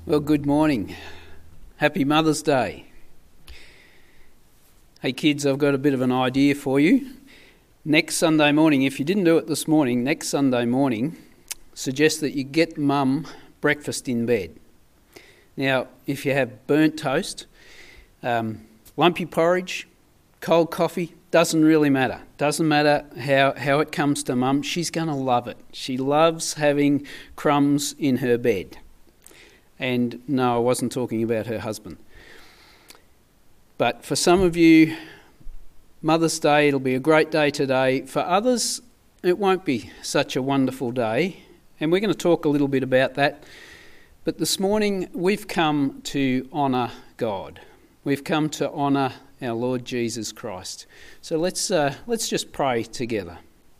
Well, good morning. Happy Mother's Day. Hey kids, I've got a bit of an idea for you. Next Sunday morning, if you didn't do it this morning, next Sunday morning, suggest that you get mum breakfast in bed. Now, if you have burnt toast, lumpy porridge, cold coffee, doesn't really matter. Doesn't matter how it comes to mum, she's going to love it. She loves having crumbs in her bed. And no, I wasn't talking about her husband. But for some of you, Mother's Day, it'll be a great day today. For others, it won't be such a wonderful day. And we're going to talk a little bit about that. But this morning, we've come to honour God. We've come to honour our Lord Jesus Christ. So let's just pray together.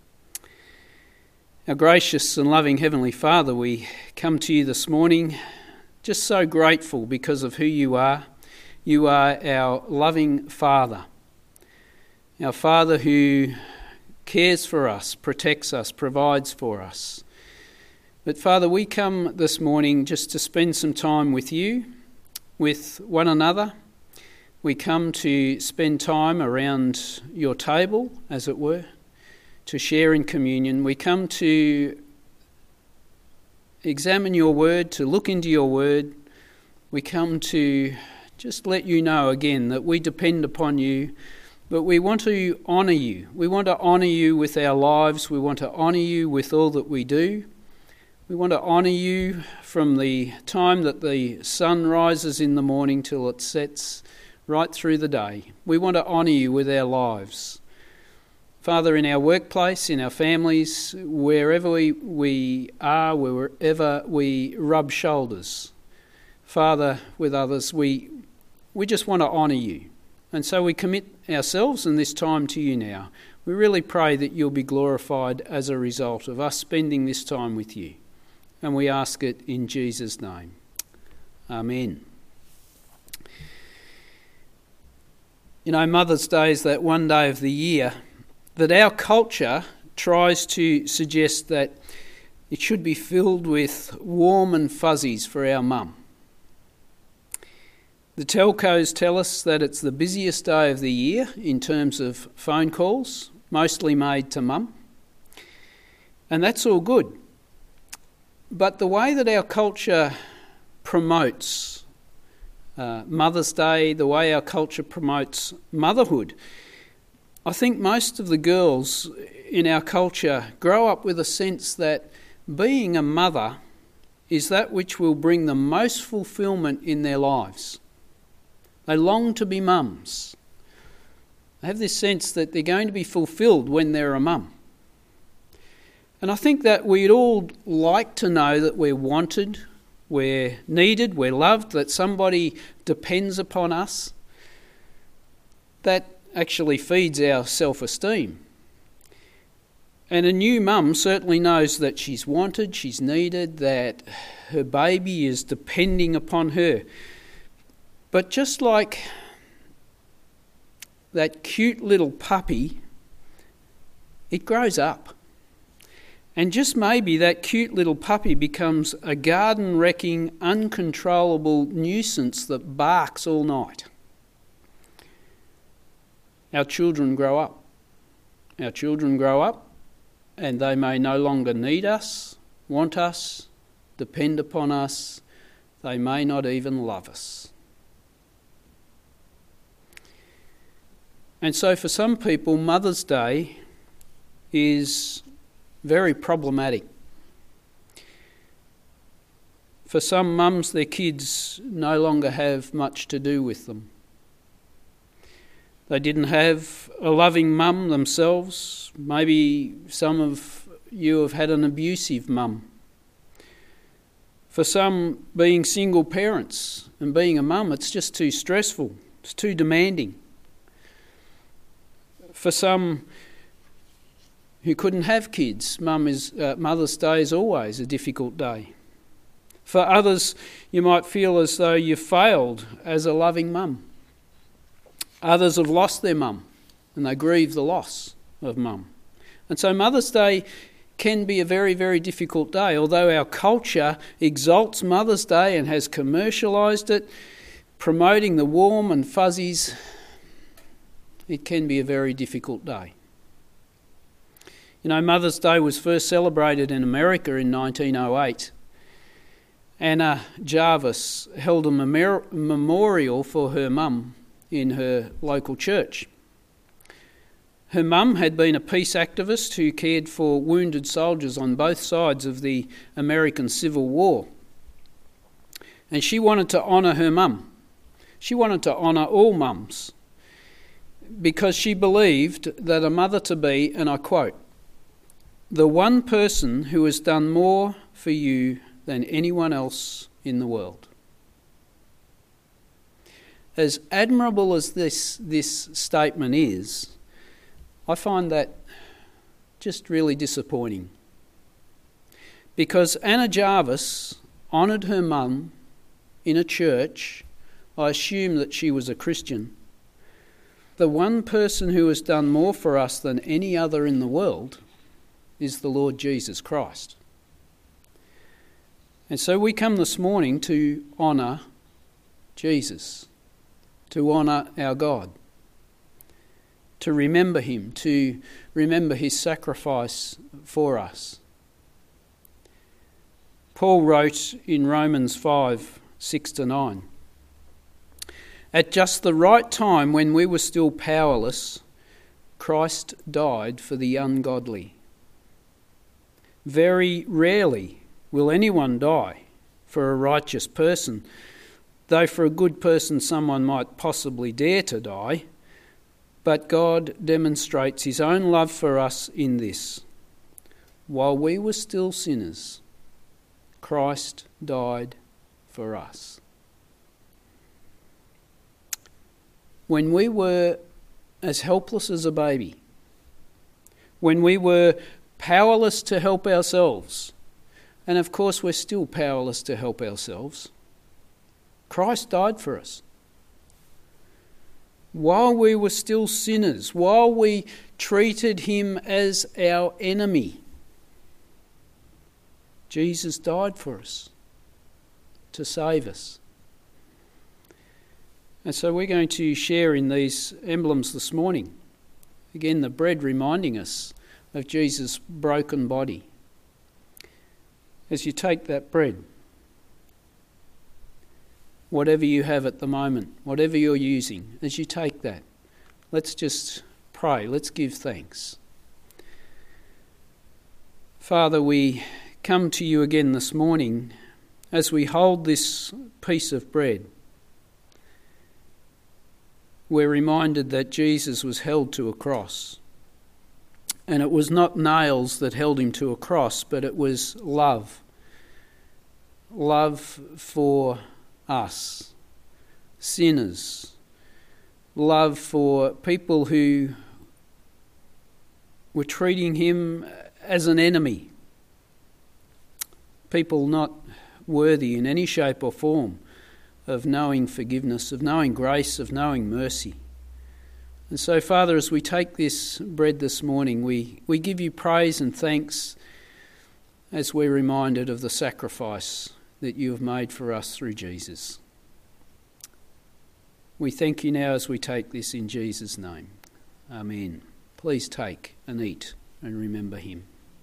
Our gracious and loving Heavenly Father, we come to you this morning just so grateful because of who you are. You are our loving Father. Our Father who cares for us, protects us, provides for us. But Father, we come this morning just to spend some time with you, with one another. We come to spend time around your table, as it were, to share in communion. We come to examine your word, to look into your word. We come to just let you know again that we depend upon you, but we want to honour you. We want to honour you with our lives. We want to honour you with all that we do. We want to honour you from the time that the sun rises in the morning till it sets right through the day. We want to honour you with our lives. Father, in our workplace, in our families, wherever we are, wherever we rub shoulders, Father, with others, we just want to honour you. And so we commit ourselves and this time to you now. We really pray that you'll be glorified as a result of us spending this time with you. And we ask it in Jesus' name. Amen. You know, Mother's Day is that one day of the year that our culture tries to suggest that it should be filled with warm and fuzzies for our mum. The telcos tell us that it's the busiest day of the year in terms of phone calls, mostly made to mum. And that's all good. But the way that our culture promotes Mother's Day, the way our culture promotes motherhood, I think most of the girls in our culture grow up with a sense that being a mother is that which will bring the most fulfilment in their lives. They long to be mums. They have this sense that they're going to be fulfilled when they're a mum. And I think that we'd all like to know that we're wanted, we're needed, we're loved, that somebody depends upon us. That actually feeds our self-esteem. And a new mum certainly knows that she's wanted, she's needed, that her baby is depending upon her. But just like that cute little puppy, it grows up. And just maybe that cute little puppy becomes a garden-wrecking, uncontrollable nuisance that barks all night. Our children grow up. Our children grow up and they may no longer need us, want us, depend upon us. They may not even love us. And so for some people, Mother's Day is very problematic. For some mums, their kids no longer have much to do with them. They didn't have a loving mum themselves. Maybe some of you have had an abusive mum. For some, being single parents and being a mum, it's just too stressful. It's too demanding. For some who couldn't have kids, Mother's Day is always a difficult day. For others, you might feel as though you've failed as a loving mum. Others have lost their mum and they grieve the loss of mum. And so Mother's Day can be a very, very difficult day. Although our culture exalts Mother's Day and has commercialised it, promoting the warm and fuzzies, it can be a very difficult day. You know, Mother's Day was first celebrated in America in 1908. Anna Jarvis held a memorial for her mum in her local church. Her mum had been a peace activist who cared for wounded soldiers on both sides of the American Civil War. And she wanted to honour her mum. She wanted to honour all mums because she believed that a mother-to-be, and I quote, "the one person who has done more for you than anyone else in the world." As admirable as this statement is, I find that just really disappointing. Because Anna Jarvis honoured her mum in a church. I assume that she was a Christian. The one person who has done more for us than any other in the world is the Lord Jesus Christ. And so we come this morning to honour Jesus, to honour our God, to remember him, to remember his sacrifice for us. Paul wrote in Romans 5, 6-9, "At just the right time, when we were still powerless, Christ died for the ungodly. Very rarely will anyone die for a righteous person, though for a good person someone might possibly dare to die. But God demonstrates his own love for us in this: while we were still sinners, Christ died for us." When we were as helpless as a baby, when we were powerless to help ourselves, and of course we're still powerless to help ourselves, Christ died for us. While we were still sinners, while we treated him as our enemy, Jesus died for us to save us. And so we're going to share in these emblems this morning. Again, the bread reminding us of Jesus' broken body. As you take that bread, whatever you have at the moment, whatever you're using, as you take that, let's just pray, let's give thanks. Father, we come to you again this morning as we hold this piece of bread. We're reminded that Jesus was held to a cross. And it was not nails that held him to a cross, but it was love. Love for us, sinners. Love for people who were treating him as an enemy. People not worthy in any shape or form of knowing forgiveness, of knowing grace, of knowing mercy. And so, Father, as we take this bread this morning, we give you praise and thanks as we're reminded of the sacrifice that you have made for us through Jesus. We thank you now as we take this in Jesus' name. Amen. Please take and eat and remember him.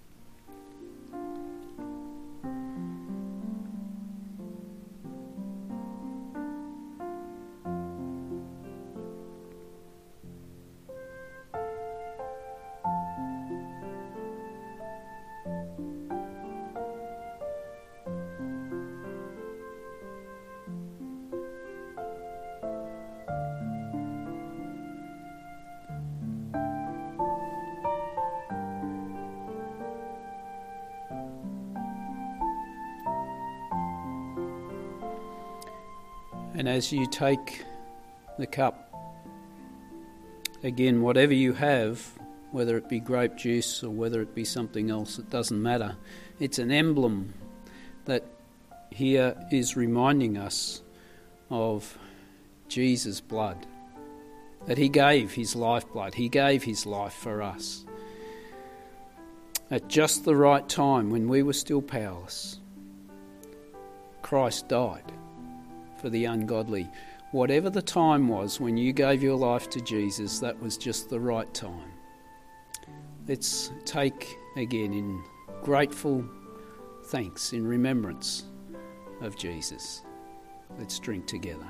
And as you take the cup, again, whatever you have, whether it be grape juice or whether it be something else, it doesn't matter. It's an emblem that here is reminding us of Jesus' blood, that he gave his lifeblood, he gave his life for us. at just the right time when we were still powerless, Christ died for the ungodly. Whatever the time was when you gave your life to Jesus, that was just the right time. Let's take again in grateful thanks, in remembrance of Jesus. Let's drink together.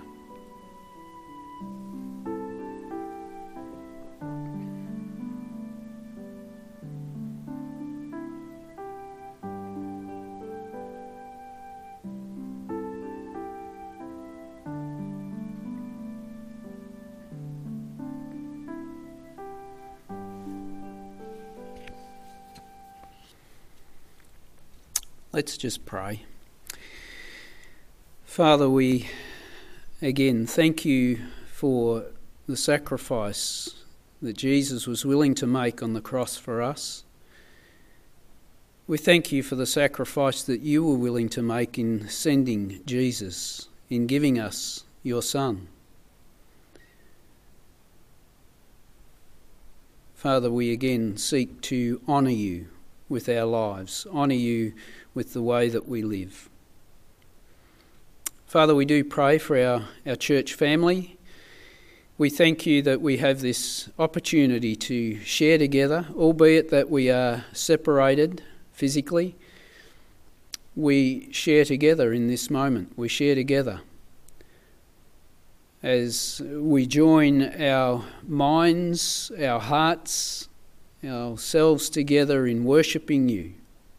Let's just pray. Father, we again thank you for the sacrifice that Jesus was willing to make on the cross for us. We thank you for the sacrifice that you were willing to make in sending Jesus, in giving us your Son. Father, we again seek to honour you with our lives, honour you with the way that we live. Father, we do pray for our church family. We thank you that we have this opportunity to share together, albeit that we are separated physically. We share together in this moment. We share together as we join our minds, our hearts, ourselves together in worshipping you.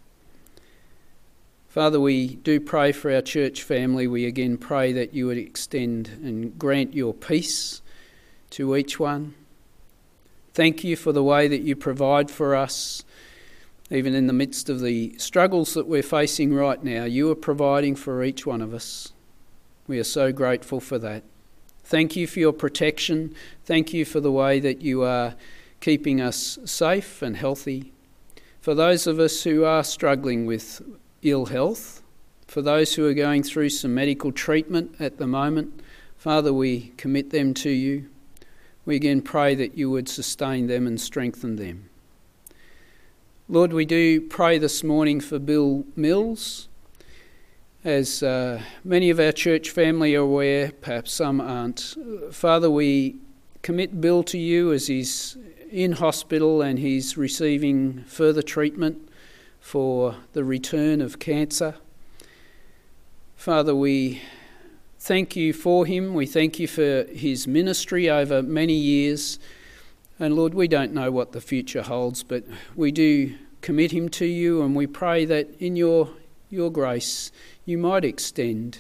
Father, we do pray for our church family. We again pray that you would extend and grant your peace to each one. Thank you for the way that you provide for us, even in the midst of the struggles that we're facing right now. You are providing for each one of us. We are so grateful for that. Thank you for your protection. Thank you for the way that you are keeping us safe and healthy. For those of us who are struggling with ill health, for those who are going through some medical treatment at the moment, Father, we commit them to you. We again pray that you would sustain them and strengthen them. Lord, we do pray this morning for Bill Mills. As many of our church family are aware, perhaps some aren't. Father, we commit Bill to you as he's in hospital and he's receiving further treatment for the return of cancer. Father, we thank you for him. We thank you for his ministry over many years. And Lord, we don't know what the future holds, but we do commit him to you, and we pray that in your grace you might extend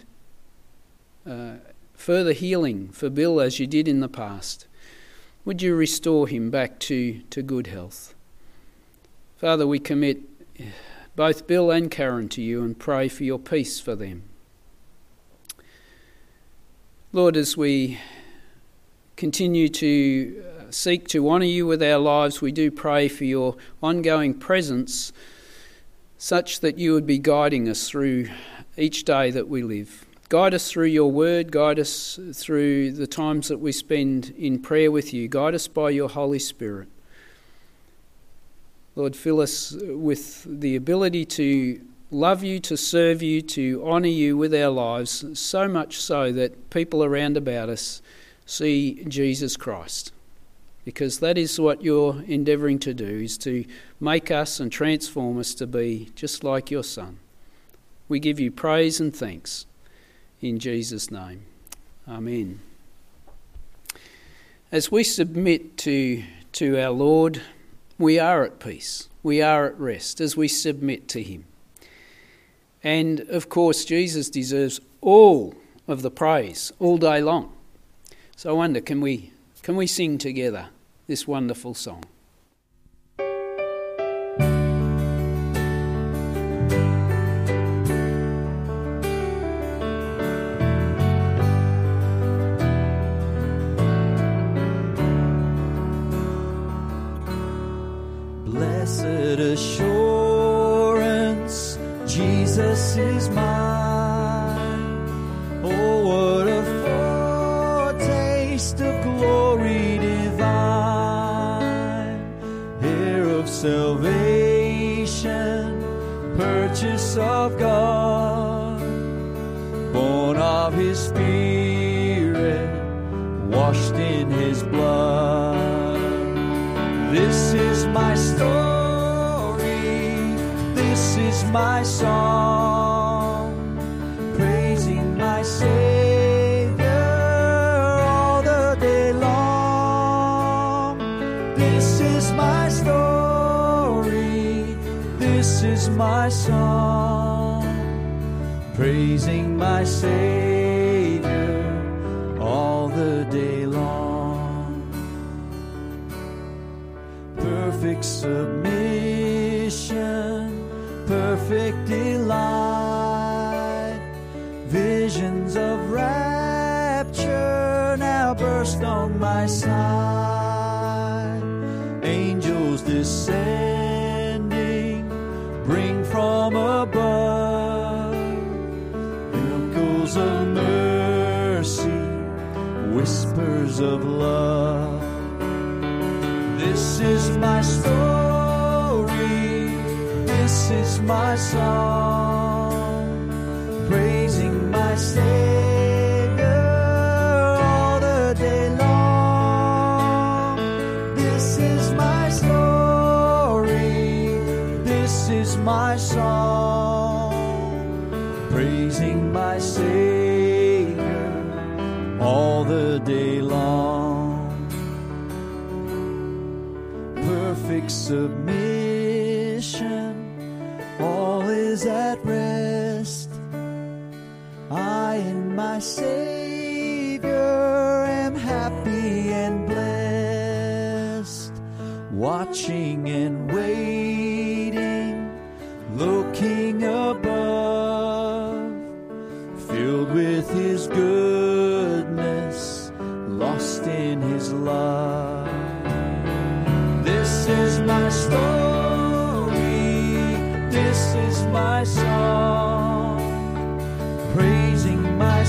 further healing for Bill as you did in the past. Would you restore him back to good health? Father, we commit both Bill and Karen to you and pray for your peace for them. Lord, as we continue to seek to honour you with our lives, we do pray for your ongoing presence such that you would be guiding us through each day that we live. Guide us through your word, guide us through the times that we spend in prayer with you. Guide us by your Holy Spirit. Lord, fill us with the ability to love you, to serve you, to honour you with our lives, so much so that people around about us see Jesus Christ. Because that is what you're endeavouring to do, is to make us and transform us to be just like your Son. We give you praise and thanks in Jesus' name. Amen. As we submit to our Lord, we are at peace. We are at rest as we submit to him. And of course, Jesus deserves all of the praise all day long. So I wonder, can we sing together this wonderful song? Blessed assurance, Jesus is mine. Oh, what a foretaste of glory divine. His Spirit, washed in His blood. This is my story, this is my song, praising my Savior all the day long. This is my story, this is my song, praising my Savior all the day long. Perfect submission, perfect delight, visions of rapture now burst on my sight. Angels descending, bring from above miracles of mercy, whispers of love. This is my story, this is my song, praising my Savior all the day long. This is my story, this is my song, praising my Savior all the day long. Perfect submission, all is at rest. I in my Savior am happy and blessed, watching and waiting, looking above, filled with His goodness, lost in His love. This is my story, this is my song, praising my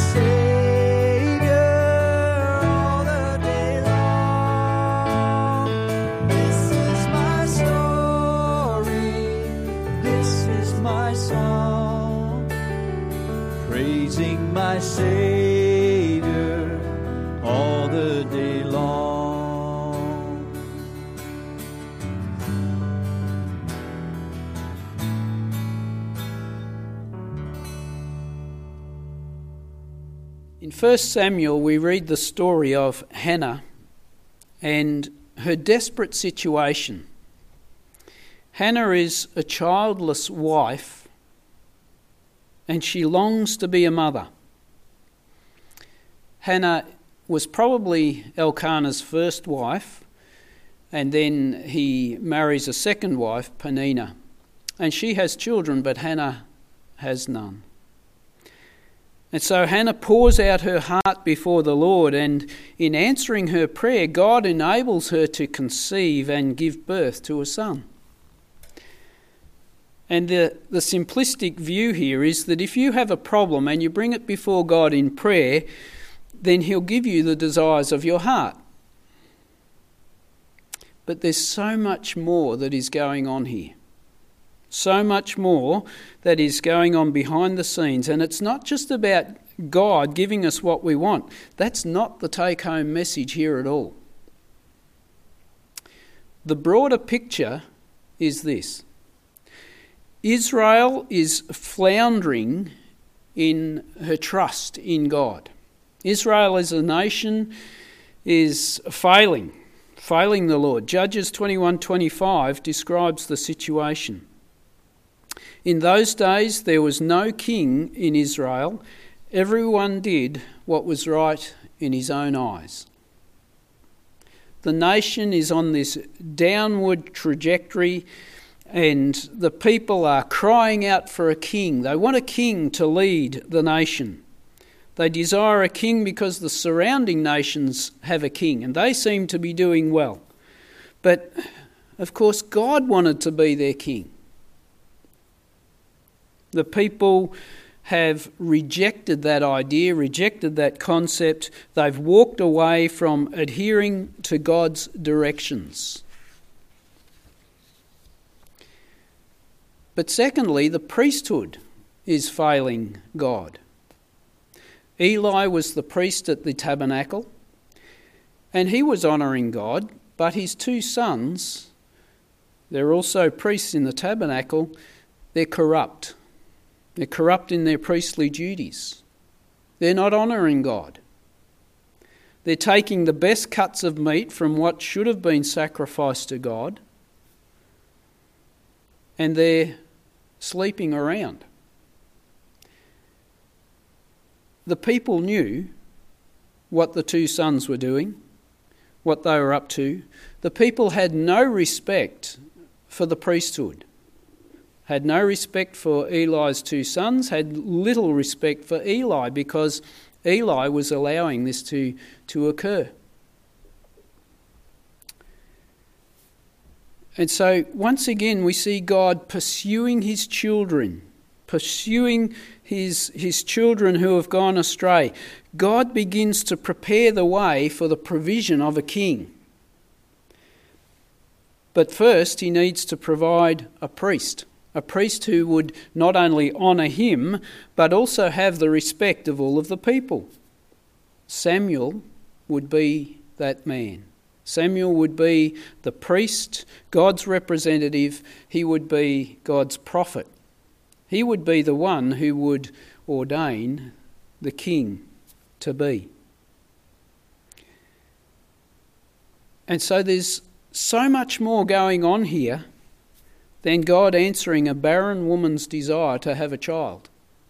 Savior all the day long. This is my story, this is my song, praising my Savior all the day long. In 1 Samuel, we read the story of Hannah and her desperate situation. Hannah is a childless wife and she longs to be a mother. Hannah was probably Elkanah's first wife, and then he marries a second wife, Peninnah, and she has children, but Hannah has none. And so Hannah pours out her heart before the Lord, and in answering her prayer, God enables her to conceive and give birth to a son. And the simplistic view here is that if you have a problem and you bring it before God in prayer, then He'll give you the desires of your heart. But there's so much more that is going on here. So much more that is going on behind the scenes. And it's not just about God giving us what we want. That's not the take-home message here at all. The broader picture is this. Israel is floundering in her trust in God. Israel as a nation is failing the Lord. Judges 21:25 describes the situation. In those days there was no king in Israel. Everyone did what was right in his own eyes. The nation is on this downward trajectory, and the people are crying out for a king. They want a king to lead the nation. They desire a king because the surrounding nations have a king, and they seem to be doing well. But, of course, God wanted to be their king. The people have rejected that idea, rejected that concept. They've walked away from adhering to God's directions. But secondly, the priesthood is failing God. Eli was the priest at the tabernacle, and he was honouring God, but his two sons, they're also priests in the tabernacle, they're corrupt. They're corrupt in their priestly duties. They're not honouring God. They're taking the best cuts of meat from what should have been sacrificed to God, and they're sleeping around. The people knew what the two sons were doing, what they were up to. The people had no respect for the priesthood, had no respect for Eli's two sons, had little respect for Eli because Eli was allowing this to occur. And so once again we see God pursuing his children, pursuing his children who have gone astray. God begins to prepare the way for the provision of a king. But first he needs to provide a priest who would not only honour him, but also have the respect of all of the people. Samuel would be that man. Samuel would be the priest, God's representative. He would be God's prophet. He would be the one who would ordain the king to be. And so there's so much more going on here than God answering a barren woman's desire to have a child.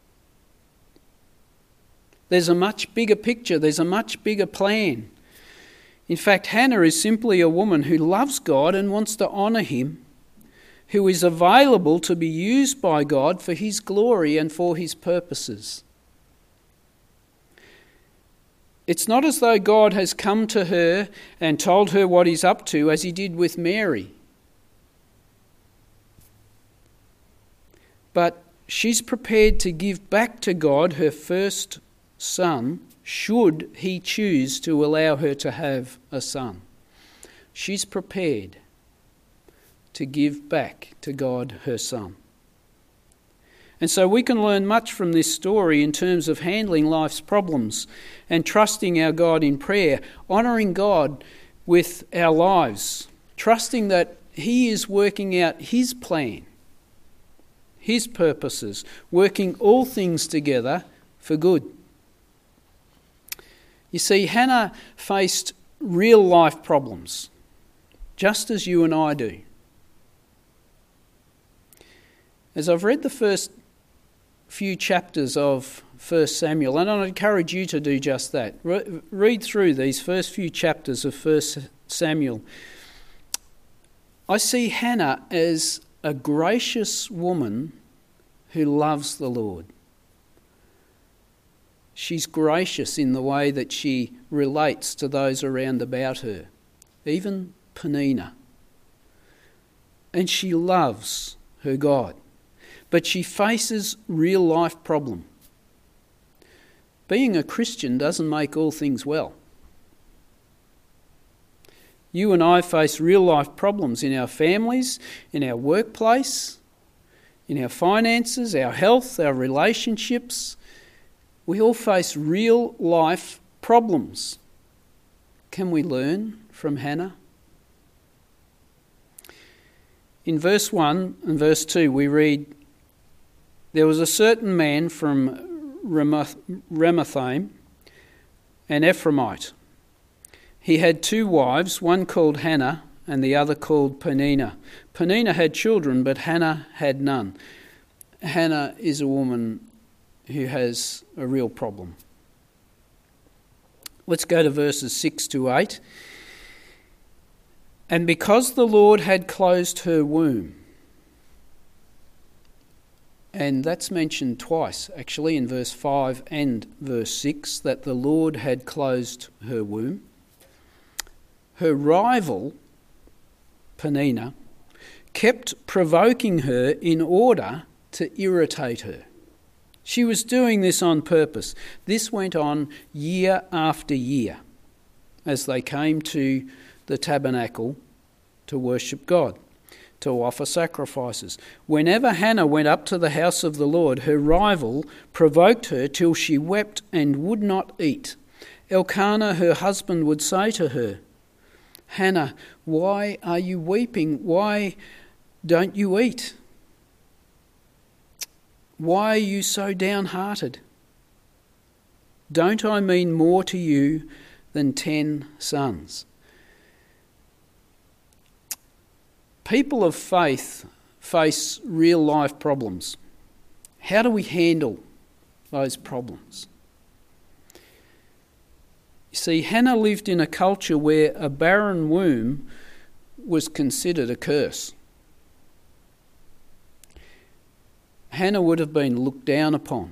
There's a much bigger picture. There's a much bigger plan. In fact, Hannah is simply a woman who loves God and wants to honour him, who is available to be used by God for his glory and for his purposes. It's not as though God has come to her and told her what he's up to, as he did with Mary. But she's prepared to give back to God her first son, should he choose to allow her to have a son. She's prepared to give back to God her son. And so we can learn much from this story in terms of handling life's problems and trusting our God in prayer, honouring God with our lives, trusting that he is working out his plan, his purposes, working all things together for good. You see, Hannah faced real life problems, just as you and I do. As I've read the first few chapters of 1 Samuel, and I'd encourage you to do just that. Read through these first few chapters of 1 Samuel. I see Hannah as a gracious woman who loves the Lord. She's gracious in the way that she relates to those around about her, even Peninnah. And she loves her God. But she faces real life problem. Being a Christian doesn't make all things well. You and I face real life problems in our families, in our workplace, in our finances, our health, our relationships. We all face real life problems. Can we learn from Hannah? In verse 1 and verse 2 we read, "There was a certain man from Ramathaim, an Ephraimite. He had two wives, one called Hannah and the other called Peninnah. Peninnah had children, but Hannah had none." Hannah is a woman who has a real problem. Let's go to verses 6 to 8. "And because the Lord had closed her womb," and that's mentioned twice actually in verse 5 and verse 6, that the Lord had closed her womb. Her rival, Peninnah, kept provoking her in order to irritate her. She was doing this on purpose. This went on year after year as they came to the tabernacle to worship God, to offer sacrifices. Whenever Hannah went up to the house of the Lord, her rival provoked her till she wept and would not eat. Elkanah, her husband, would say to her, "Hannah, why are you weeping? Why don't you eat? Why are you so downhearted? Don't I mean more to you than 10 sons?" People of faith face real life problems. How do we handle those problems? You see, Hannah lived in a culture where a barren womb was considered a curse. Hannah would have been looked down upon.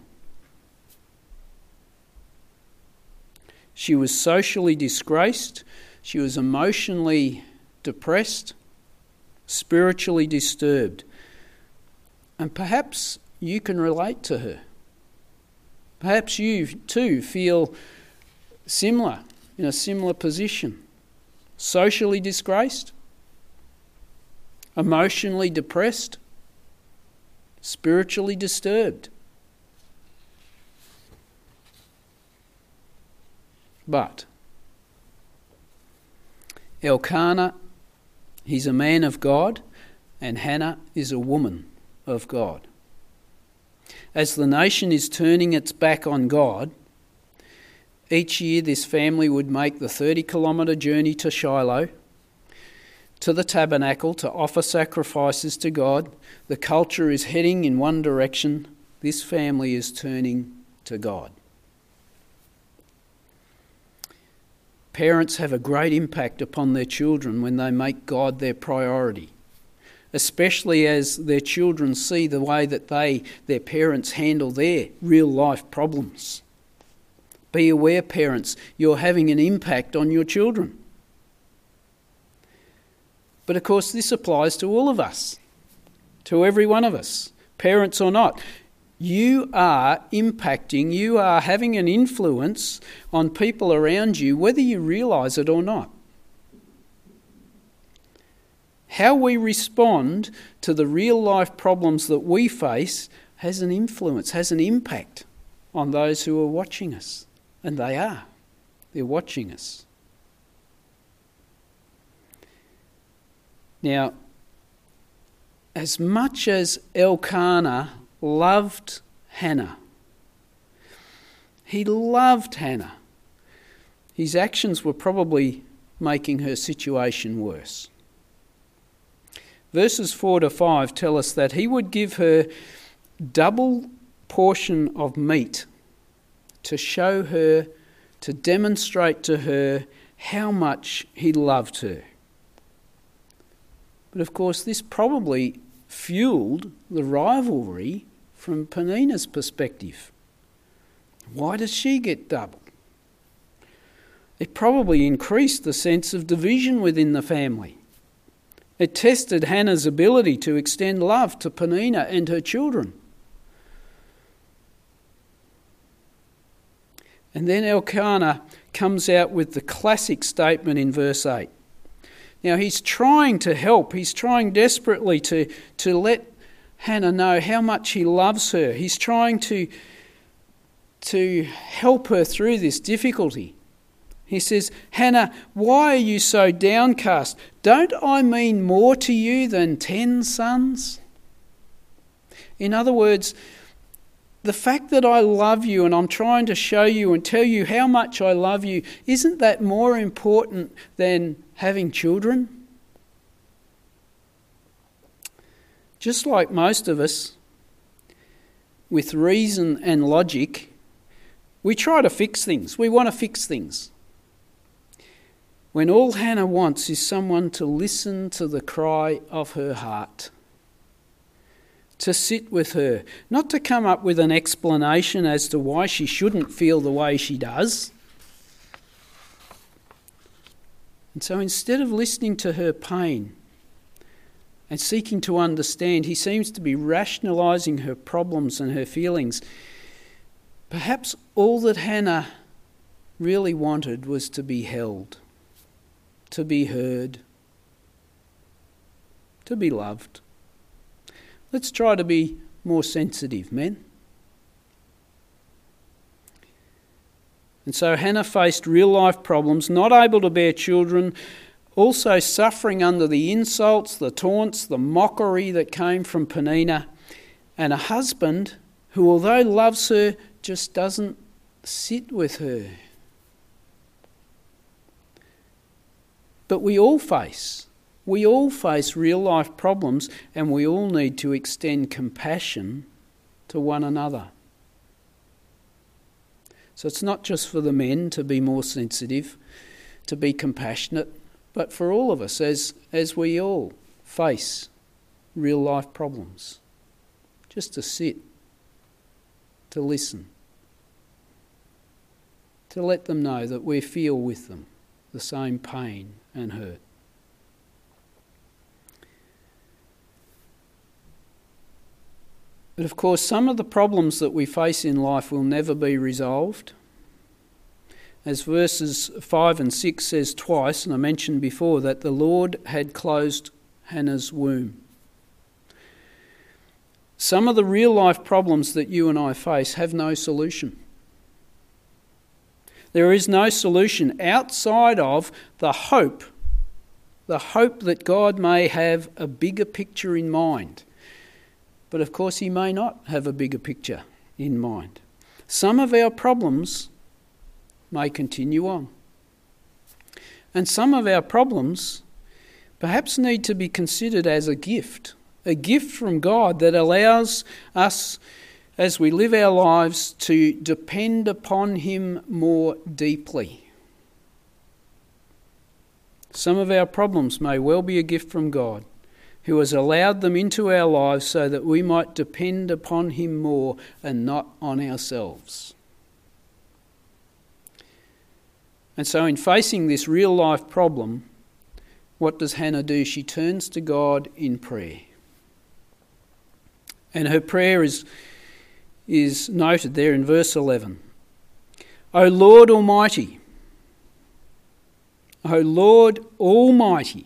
She was socially disgraced. She was emotionally depressed, spiritually disturbed. And perhaps you can relate to her. Perhaps you too feel similar, in a similar position. Socially disgraced, emotionally depressed, spiritually disturbed. But Elkanah, he's a man of God, and Hannah is a woman of God. As the nation is turning its back on God, each year this family would make the 30-kilometre journey to Shiloh, to the tabernacle, to offer sacrifices to God. The culture is heading in one direction. This family is turning to God. Parents have a great impact upon their children when they make God their priority, especially as their children see the way that their parents handle their real life problems. Be aware, parents, you're having an impact on your children. But of course this applies to all of us, to every one of us, parents or not. You are impacting, you are having an influence on people around you, whether you realise it or not. How we respond to the real life problems that we face has an influence, has an impact on those who are watching us. And they are. They're watching us. Now, as much as Elkanah loved Hannah, he loved Hannah, his actions were probably making her situation worse. Verses 4 to 5 tell us that he would give her double portion of meat to show her, to demonstrate to her how much he loved her. But of course, this probably fueled the rivalry from Peninnah's perspective. Why does she get double? It probably increased the sense of division within the family. It tested Hannah's ability to extend love to Peninnah and her children. And then Elkanah comes out with the classic statement in verse 8. Now he's trying to help, he's trying desperately to let Hannah know how much he loves her. He's trying to help her through this difficulty. He says, "Hannah, why are you so downcast? Don't I mean more to you than 10 sons?" In other words, the fact that I love you and I'm trying to show you and tell you how much I love you, isn't that more important than having children? Just like most of us, with reason and logic, we try to fix things. We want to fix things. When all Hannah wants is someone to listen to the cry of her heart, to sit with her, not to come up with an explanation as to why she shouldn't feel the way she does. And so instead of listening to her pain and seeking to understand, he seems to be rationalising her problems and her feelings. Perhaps all that Hannah really wanted was to be held, to be heard, to be loved. Let's try to be more sensitive, men. And so Hannah faced real-life problems, not able to bear children, also suffering under the insults, the taunts, the mockery that came from Peninnah, and a husband who, although loves her, just doesn't sit with her. But we all face real-life problems, and we all need to extend compassion to one another. So it's not just for the men to be more sensitive, to be compassionate, but for all of us as we all face real-life problems. Just to sit, to listen, to let them know that we feel with them the same pain and hurt. But of course, some of the problems that we face in life will never be resolved. As verses 5 and 6 says twice, and I mentioned before that the Lord had closed Hannah's womb. Some of the real life problems that you and I face have no solution. There is no solution outside of the hope that God may have a bigger picture in mind. But of course he may not have a bigger picture in mind. Some of our problems may continue on. And some of our problems perhaps need to be considered as a gift from God that allows us, as we live our lives, to depend upon him more deeply. Some of our problems may well be a gift from God, who has allowed them into our lives so that we might depend upon him more and not on ourselves. And so in facing this real life problem, what does Hannah do? She turns to God in prayer. And her prayer is noted there in verse 11. O Lord Almighty, O Lord Almighty,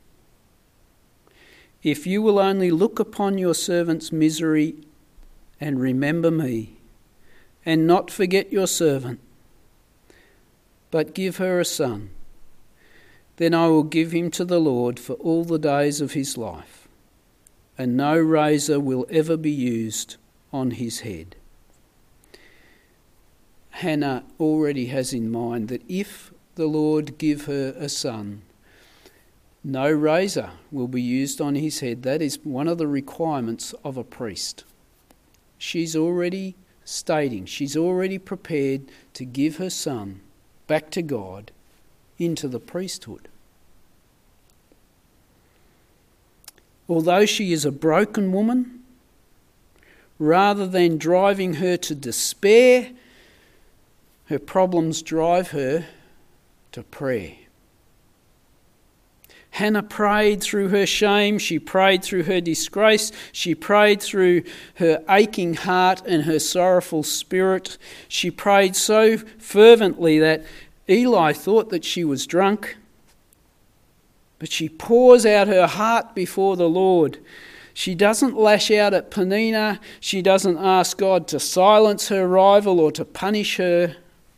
if you will only look upon your servant's misery and remember me, and not forget your servant, but give her a son, then I will give him to the Lord for all the days of his life, and no razor will ever be used on his head. Hannah already has in mind that if the Lord give her a son, no razor will be used on his head. That is one of the requirements of a priest. She's already stating, she's already prepared to give her son back to God into the priesthood. Although she is a broken woman, rather than driving her to despair, her problems drive her to prayer. Hannah prayed through her shame, she prayed through her disgrace, she prayed through her aching heart and her sorrowful spirit. She prayed so fervently that Eli thought that she was drunk. But she pours out her heart before the Lord. She doesn't lash out at Peninnah. She doesn't ask God to silence her rival or to punish her.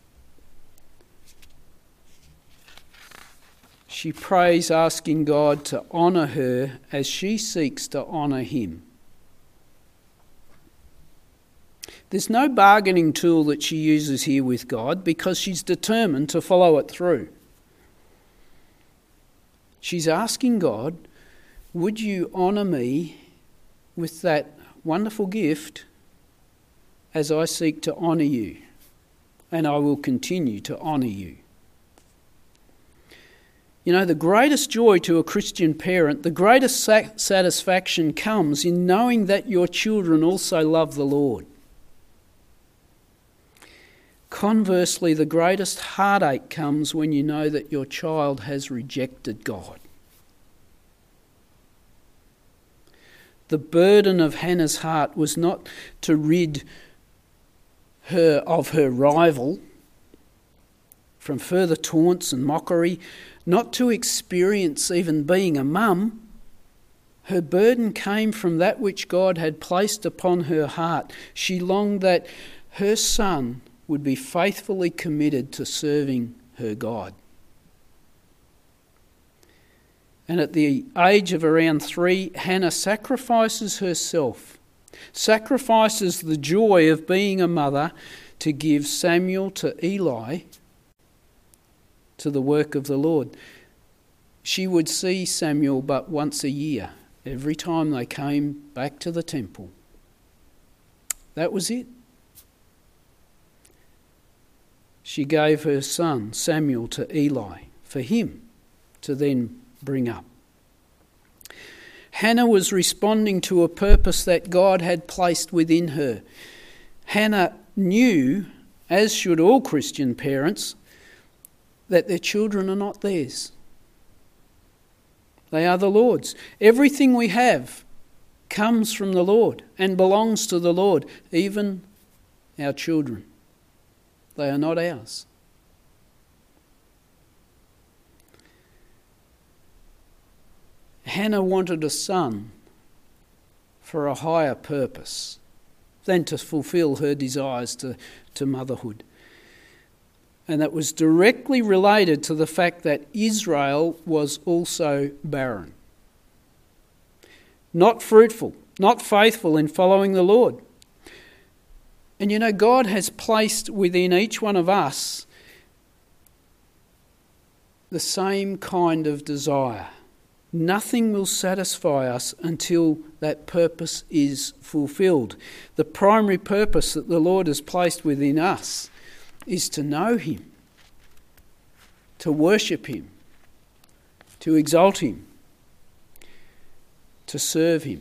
She prays asking God to honour her as she seeks to honour him. There's no bargaining tool that she uses here with God because she's determined to follow it through. She's asking God, would you honour me with that wonderful gift as I seek to honour you, and I will continue to honour you. You know, the greatest joy to a Christian parent, the greatest satisfaction comes in knowing that your children also love the Lord. Conversely, the greatest heartache comes when you know that your child has rejected God. The burden of Hannah's heart was not to rid her of her rival from further taunts and mockery, not to experience even being a mum. Her burden came from that which God had placed upon her heart. She longed that her son would be faithfully committed to serving her God. And at the age of around 3, Hannah sacrifices herself, sacrifices the joy of being a mother to give Samuel to Eli to the work of the Lord. She would see Samuel but once a year, every time they came back to the temple. That was it. She gave her son Samuel to Eli for him to then bring up. Hannah was responding to a purpose that God had placed within her. Hannah knew, as should all Christian parents, that their children are not theirs. They are the Lord's. Everything we have comes from the Lord and belongs to the Lord, even our children. They are not ours. Hannah wanted a son for a higher purpose than to fulfill her desires to motherhood. And that was directly related to the fact that Israel was also barren. Not fruitful, not faithful in following the Lord. And you know, God has placed within each one of us the same kind of desire. Nothing will satisfy us until that purpose is fulfilled. The primary purpose that the Lord has placed within us is to know him, to worship him, to exalt him, to serve him,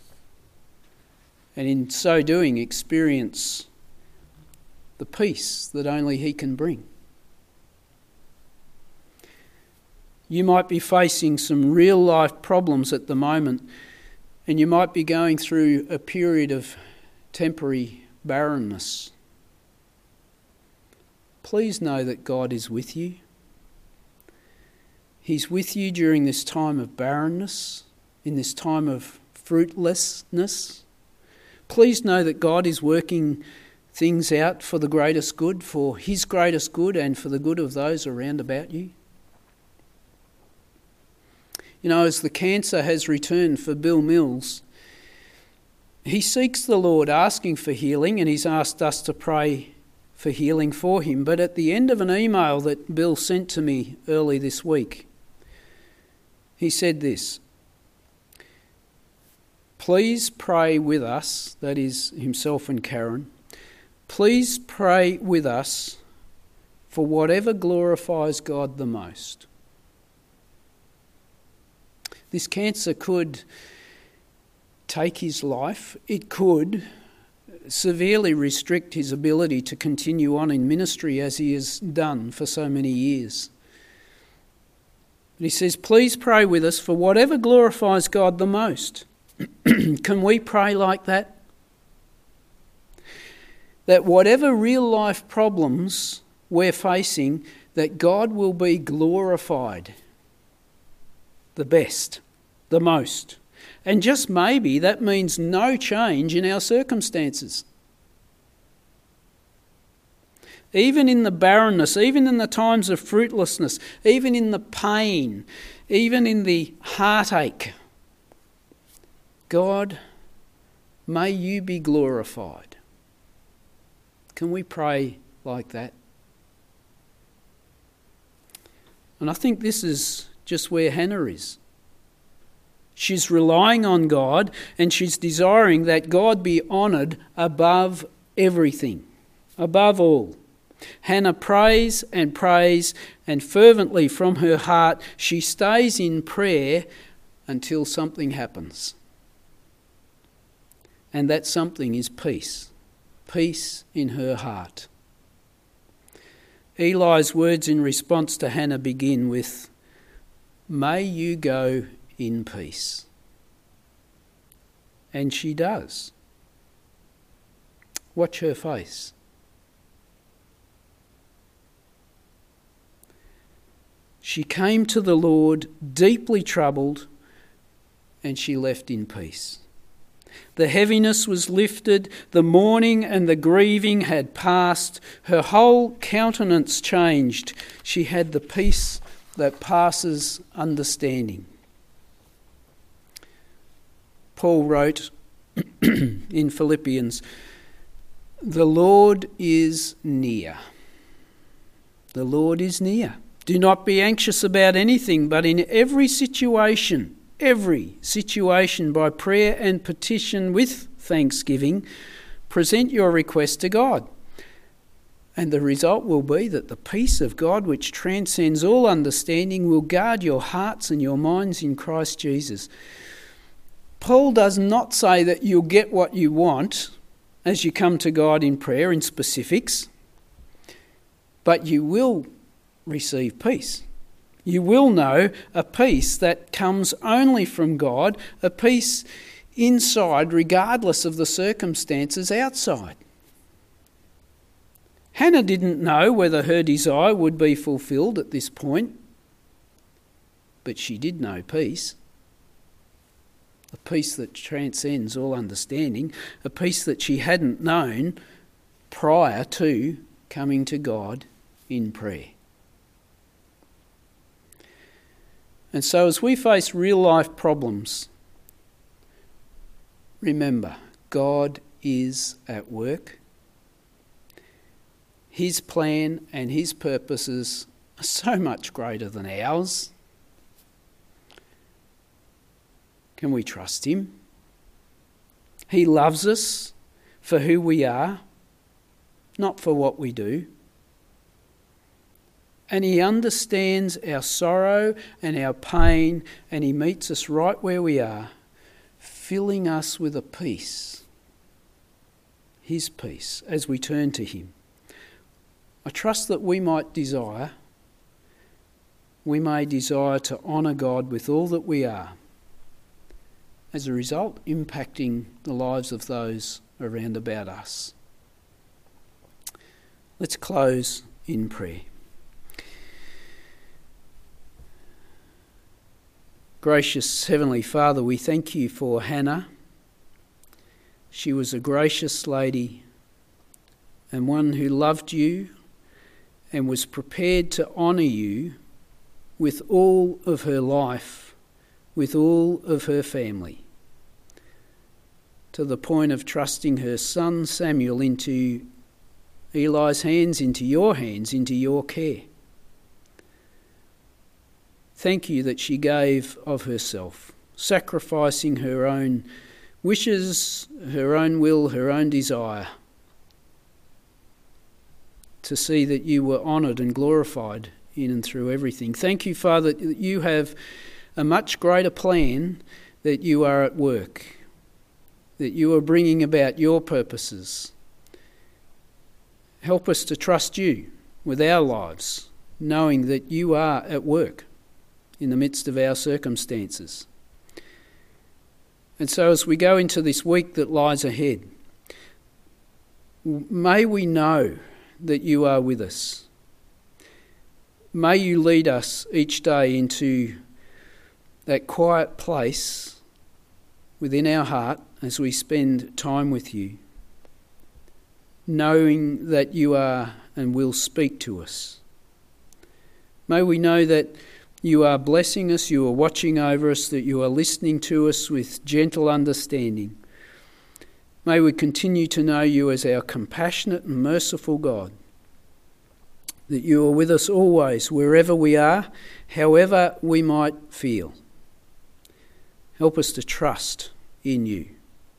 and in so doing experience the peace that only he can bring. You might be facing some real life problems at the moment, and you might be going through a period of temporary barrenness. Please know that God is with you. He's with you during this time of barrenness, in this time of fruitlessness. Please know that God is working things out for the greatest good, for his greatest good and for the good of those around about you. You know, as the cancer has returned for Bill Mills, he seeks the Lord asking for healing, and he's asked us to pray for healing for him. But at the end of an email that Bill sent to me early this week, he said this: please pray with us, that is himself and Karen, please pray with us for whatever glorifies God the most. This cancer could take his life. It could severely restrict his ability to continue on in ministry as he has done for so many years. But he says, please pray with us for whatever glorifies God the most. Can we pray like that? That whatever real life problems we're facing, that God will be glorified the best, the most. And just maybe that means no change in our circumstances. Even in the barrenness, even in the times of fruitlessness, even in the pain, even in the heartache, God, may you be glorified. Can we pray like that? And I think this is just where Hannah is. She's relying on God, and she's desiring that God be honoured above everything, above all. Hannah prays, and fervently from her heart she stays in prayer until something happens. And that something is peace. Peace in her heart. Eli's words in response to Hannah begin with, "May you go in peace." And she does. Watch her face. She came to the Lord deeply troubled, and she left in peace. The heaviness was lifted, the mourning and the grieving had passed, her whole countenance changed. She had the peace that passes understanding. Paul wrote in Philippians, "The Lord is near." The Lord is near. Do not be anxious about anything, but in every situation, by prayer and petition with thanksgiving, present your request to God. And the result will be that the peace of God, which transcends all understanding, will guard your hearts and your minds in Christ Jesus. Paul does not say that you'll get what you want as you come to God in prayer in specifics, but you will receive peace. You will know a peace that comes only from God, a peace inside regardless of the circumstances outside. Hannah didn't know whether her desire would be fulfilled at this point, but she did know peace. A peace that transcends all understanding, a peace that she hadn't known prior to coming to God in prayer. And so as we face real life problems, remember, God is at work. His plan and his purposes are so much greater than ours. Can we trust him? He loves us for who we are, not for what we do. And he understands our sorrow and our pain, and he meets us right where we are, filling us with a peace, his peace, as we turn to him. I trust that we may desire to honour God with all that we are, as a result impacting the lives of those around about us. Let's close in prayer. Gracious Heavenly Father, we thank you for Hannah. She was a gracious lady and one who loved you and was prepared to honour you with all of her life, with all of her family, to the point of trusting her son Samuel into Eli's hands, into your hands, into your care. Thank you that she gave of herself, sacrificing her own wishes, her own will, her own desire, to see that you were honoured and glorified in and through everything. Thank you, Father, that you have a much greater plan, that you are at work, that you are bringing about your purposes. Help us to trust you with our lives, knowing that you are at work in the midst of our circumstances. And so as we go into this week that lies ahead, may we know that you are with us. May you lead us each day into that quiet place within our heart as we spend time with you, knowing that you are and will speak to us. May we know that you are blessing us, you are watching over us, that you are listening to us with gentle understanding. May we continue to know you as our compassionate and merciful God, that you are with us always, wherever we are, however we might feel. Help us to trust in you.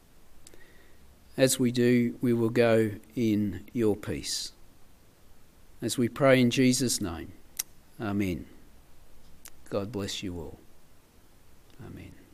As we do, we will go in your peace. As we pray in Jesus' name, amen. God bless you all. Amen.